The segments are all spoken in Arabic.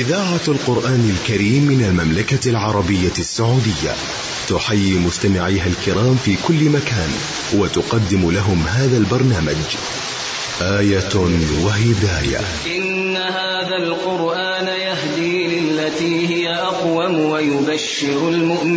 إذاعة القرآن الكريم من المملكة العربية السعودية تحيي مستمعيها الكرام في كل مكان وتقدم لهم هذا البرنامج آية وهداية. إن هذا القرآن يهدي للتي هي أقوم ويبشر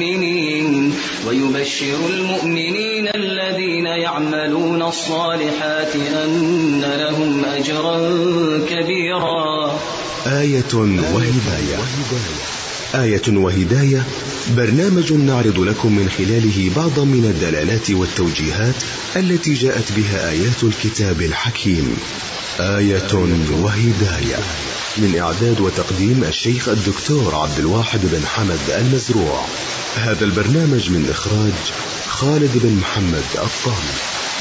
المؤمنين الذين يعملون الصالحات أن لهم أجرا كبيرا. آية وهداية. آية وهداية برنامج نعرض لكم من خلاله بعضا من الدلالات والتوجيهات التي جاءت بها آيات الكتاب الحكيم. آية وهداية من إعداد وتقديم الشيخ الدكتور عبد الواحد بن حمد المزروع. هذا البرنامج من إخراج خالد بن محمد الطامي.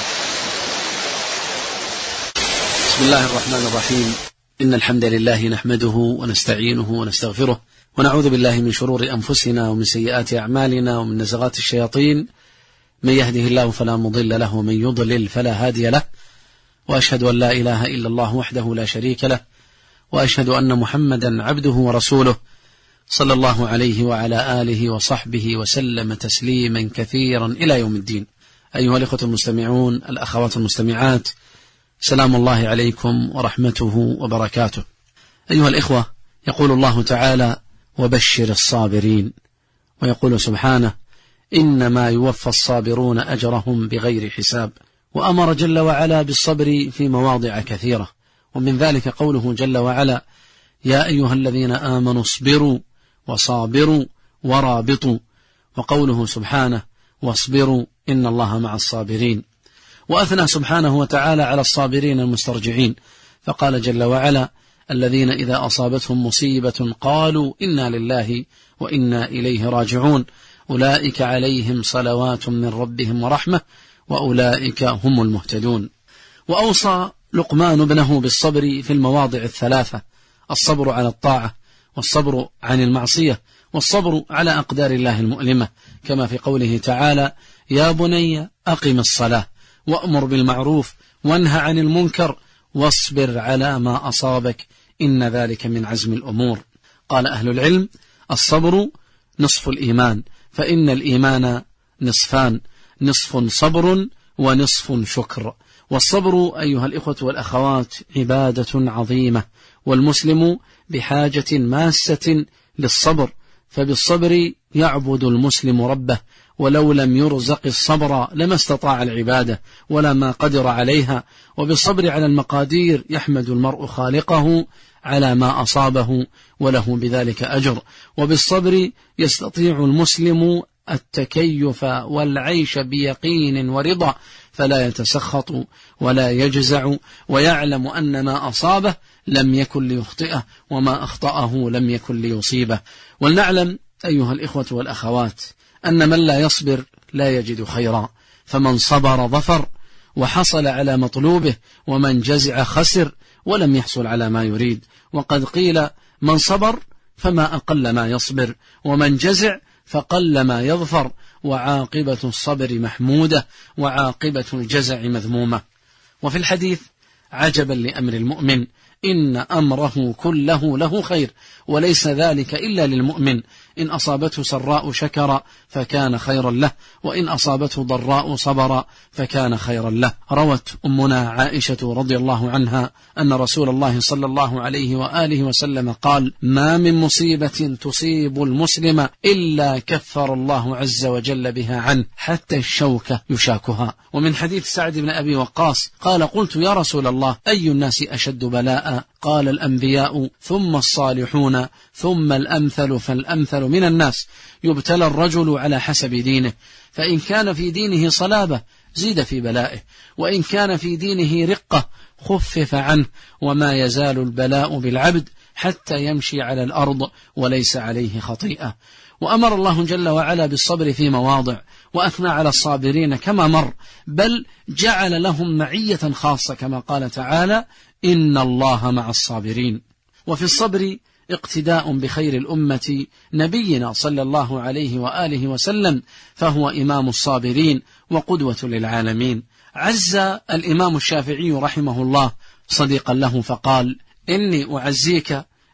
بسم الله الرحمن الرحيم. إن الحمد لله نحمده ونستعينه ونستغفره ونعوذ بالله من شرور أنفسنا ومن سيئات أعمالنا ومن نزغات الشياطين. من يهده الله فلا مضل له ومن يضلل فلا هادي له، وأشهد أن لا إله إلا الله وحده لا شريك له، وأشهد أن محمدا عبده ورسوله صلى الله عليه وعلى آله وصحبه وسلم تسليما كثيرا إلى يوم الدين. أيها الإخوة المستمعون، الأخوات المستمعات، سلام الله عليكم ورحمته وبركاته. أيها الإخوة، يقول الله تعالى: وبشر الصابرين، ويقول سبحانه: إنما يوفى الصابرون أجرهم بغير حساب. وأمر جل وعلا بالصبر في مواضع كثيرة، ومن ذلك قوله جل وعلا: يا أيها الذين آمنوا اصبروا وصابروا ورابطوا، وقوله سبحانه: واصبروا إن الله مع الصابرين. وأثنى سبحانه وتعالى على الصابرين المسترجعين، فقال جل وعلا: الذين إذا أصابتهم مصيبة قالوا إنا لله وإنا إليه راجعون أولئك عليهم صلوات من ربهم ورحمة وأولئك هم المهتدون. وأوصى لقمان ابنه بالصبر في المواضع الثلاثة: الصبر على الطاعة، والصبر عن المعصية، والصبر على أقدار الله المؤلمة، كما في قوله تعالى: يا بني أقم الصلاة وأمر بالمعروف وانهى عن المنكر واصبر على ما أصابك إن ذلك من عزم الأمور. قال أهل العلم: الصبر نصف الإيمان، فإن الإيمان نصفان: نصف صبر ونصف شكر. والصبر أيها الإخوة والأخوات عبادة عظيمة، والمسلم بحاجة ماسة للصبر، فبالصبر يعبد المسلم ربه، ولو لم يرزق الصبر لما استطاع العبادة ولا ما قدر عليها. وبالصبر على المقادير يحمد المرء خالقه على ما أصابه وله بذلك أجر. وبالصبر يستطيع المسلم التكيف والعيش بيقين ورضا، فلا يتسخط ولا يجزع، ويعلم أن ما أصابه لم يكن ليخطئه وما أخطأه لم يكن ليصيبه. ولنعلم أيها الإخوة والأخوات أن من لا يصبر لا يجد خيرا، فمن صبر ظفر وحصل على مطلوبه، ومن جزع خسر ولم يحصل على ما يريد. وقد قيل: من صبر فما أقل ما يصبر، ومن جزع فقل ما يظفر، وعاقبة الصبر محمودة وعاقبة الجزع مذمومة. وفي الحديث: عجبا لأمر المؤمن، إن أمره كله له خير، وليس ذلك إلا للمؤمن، إن أصابته سراء شكر فكان خيرا له، وإن أصابته ضراء صبر فكان خيرا له. روت أمنا عائشة رضي الله عنها أن رسول الله صلى الله عليه وآله وسلم قال: ما من مصيبة تصيب المسلم إلا كفر الله عز وجل بها عنه حتى الشوكة يشاكها. ومن حديث سعد بن أبي وقاص قال: قلت يا رسول الله أي الناس أشد بلاء؟ قال: الأنبياء ثم الصالحون ثم الأمثل فالأمثل من الناس، يبتلى الرجل على حسب دينه، فإن كان في دينه صلابة زيد في بلائه، وإن كان في دينه رقة خفف عنه، وما يزال البلاء بالعبد حتى يمشي على الأرض وليس عليه خطيئة. وأمر الله جل وعلا بالصبر في مواضع، وأثنى على الصابرين كما مر، بل جعل لهم معية خاصة كما قال تعالى: إن الله مع الصابرين. وفي الصبر اقتداء بخير الأمة نبينا صلى الله عليه وآله وسلم، فهو إمام الصابرين وقدوة للعالمين. عز الإمام الشافعي رحمه الله صديقا له فقال: إني أعزيك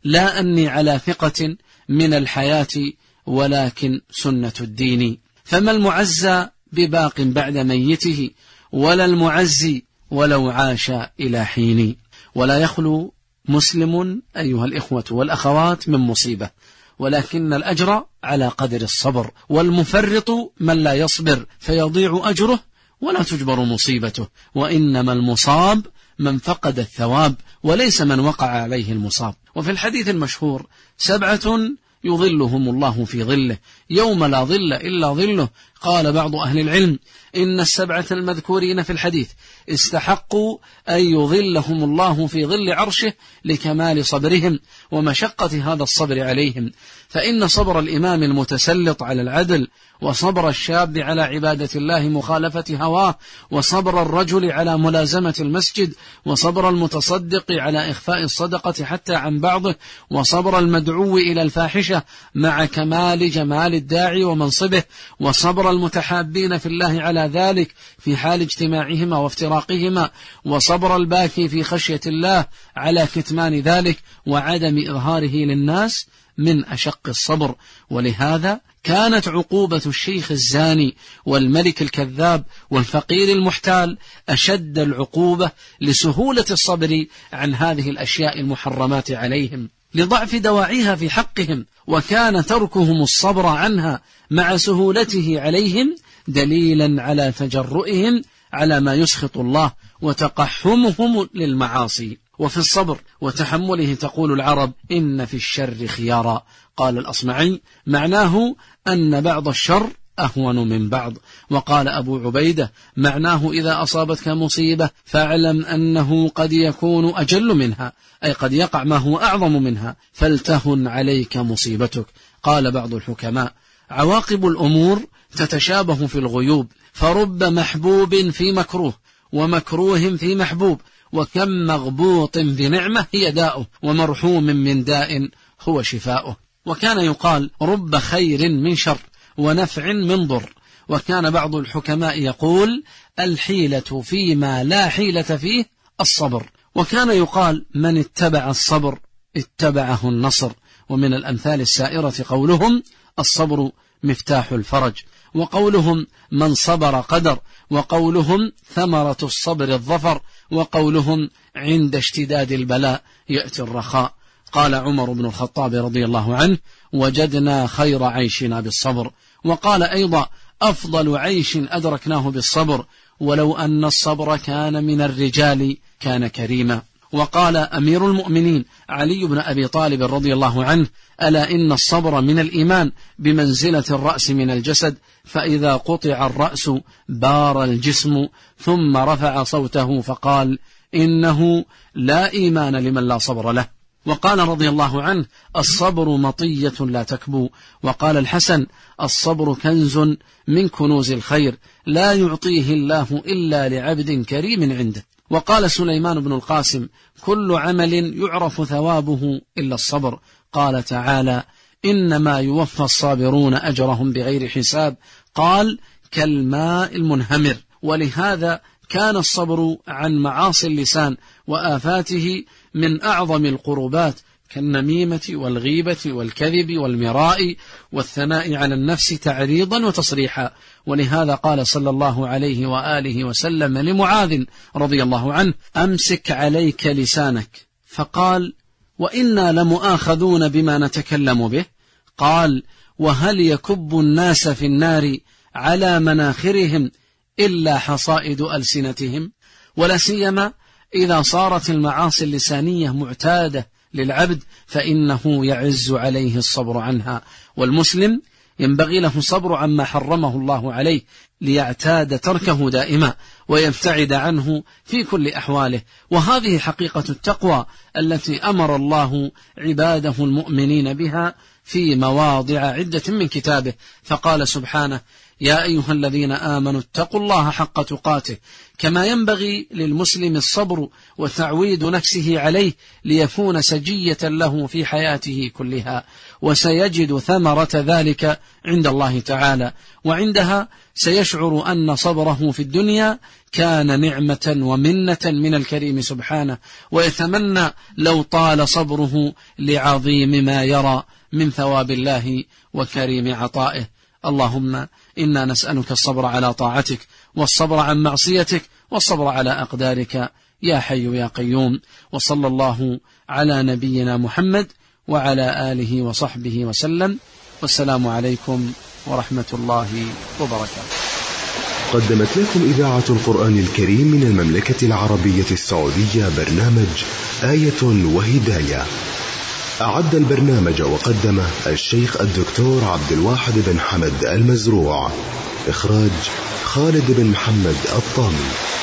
لا أني على ثقة من الحياة ولكن سنة الدين. فما المعزى بباق بعد ميته ولا المعزي ولو عاش إلى حين. ولا يخلو مسلم أيها الإخوة والأخوات من مصيبة، ولكن الأجر على قدر الصبر، والمفرط من لا يصبر فيضيع أجره ولا تجبر مصيبته، وإنما المصاب من فقد الثواب وليس من وقع عليه المصاب. وفي الحديث المشهور 7 يظلهم الله في ظله يوم لا ظل إلا ظله. قال بعض أهل العلم إن 7 المذكورين في الحديث استحقوا أن يظلهم الله في ظل عرشه لكمال صبرهم ومشقة هذا الصبر عليهم. فإن صبر الإمام المتسلط على العدل، وصبر الشاب على عبادة الله مخالفة هواه، وصبر الرجل على ملازمة المسجد، وصبر المتصدق على إخفاء الصدقة حتى عن بعضه، وصبر المدعو إلى الفاحشة مع كمال جمال الداعي ومنصبه، وصبر المتحابين في الله على ذلك في حال اجتماعهما وافتراقهما، وصبر الباكي في خشية الله على كتمان ذلك وعدم إظهاره للناس من أشق الصبر. ولهذا كانت عقوبة الشيخ الزاني والملك الكذاب والفقير المحتال أشد العقوبة لسهولة الصبر عن هذه الأشياء المحرمات عليهم لضعف دواعيها في حقهم، وكان تركهم الصبر عنها مع سهولته عليهم دليلا على تجرؤهم على ما يسخط الله وتقحمهم للمعاصي. وفي الصبر وتحمله تقول العرب إن في الشر خيارا. قال الأصمعي معناه أن بعض الشر أهون من بعض. وقال أبو عبيدة معناه إذا أصابتك مصيبة فاعلم أنه قد يكون أجل منها، أي قد يقع ما هو أعظم منها، فلتهن عليك مصيبتك. قال بعض الحكماء عواقب الأمور تتشابه في الغيوب، فرب محبوب في مكروه ومكروه في محبوب، وكم مغبوط بنعمة هي داؤه، ومرحوم من داء هو شفاؤه. وكان يقال رب خير من شر ونفع من ضر. وكان بعض الحكماء يقول الحيلة فيما لا حيلة فيه الصبر. وكان يقال من اتبع الصبر اتبعه النصر. ومن الأمثال السائرة قولهم الصبر مفتاح الفرج، وقولهم من صبر قدر، وقولهم ثمرة الصبر الظفر، وقولهم عند اشتداد البلاء يأتي الرخاء. قال عمر بن الخطاب رضي الله عنه وجدنا خير عيشنا بالصبر. وقال أيضا أفضل عيش أدركناه بالصبر، ولو أن الصبر كان من الرجال كان كريما. وقال أمير المؤمنين علي بن أبي طالب رضي الله عنه ألا إن الصبر من الإيمان بمنزلة الرأس من الجسد، فإذا قطع الرأس بار الجسم. ثم رفع صوته فقال إنه لا إيمان لمن لا صبر له. وقال رضي الله عنه الصبر مطية لا تكبو. وقال الحسن الصبر كنز من كنوز الخير لا يعطيه الله إلا لعبد كريم عنده. وقال سليمان بن القاسم كل عمل يعرف ثوابه إلا الصبر. قال تعالى إنما يوفى الصابرون أجرهم بغير حساب. قال كالماء المنهمر. ولهذا كان الصبر عن معاصي اللسان وآفاته من أعظم القربات كالنميمة والغيبة والكذب والمراء والثناء على النفس تعريضا وتصريحا. ولهذا قال صلى الله عليه وآله وسلم لمعاذ رضي الله عنه أمسك عليك لسانك. فقال وإنا لمؤاخذون بما نتكلم به. قال وهل يكب الناس في النار على مناخرهم إلا حصائد ألسنتهم؟ ولا سيما إذا صارت المعاصي اللسانية معتادة للعبد فإنه يعز عليه الصبر عنها. والمسلم ينبغي له الصبر عما حرمه الله عليه ليعتاد تركه دائما ويبتعد عنه في كل أحواله. وهذه حقيقة التقوى التي أمر الله عباده المؤمنين بها في مواضع عدة من كتابه. فقال سبحانه يا أيها الذين آمنوا اتقوا الله حق تقاته، كما ينبغي للمسلم الصبر وتعويد نفسه عليه ليكون سجية له في حياته كلها، وسيجد ثمرة ذلك عند الله تعالى، وعندها سيشعر أن صبره في الدنيا كان نعمة ومنة من الكريم سبحانه، ويتمنى لو طال صبره لعظيم ما يرى من ثواب الله وكريم عطائه. اللهم إنا نسألك الصبر على طاعتك، والصبر عن معصيتك، والصبر على أقدارك يا حي يا قيوم. وصلى الله على نبينا محمد وعلى آله وصحبه وسلم، والسلام عليكم ورحمة الله وبركاته. قدمت لكم إذاعة القرآن الكريم من المملكة العربية السعودية برنامج آية وهداية. أعد البرنامج وقدمه الشيخ الدكتور عبد الواحد بن حمد المزروع. إخراج خالد بن محمد الطامي.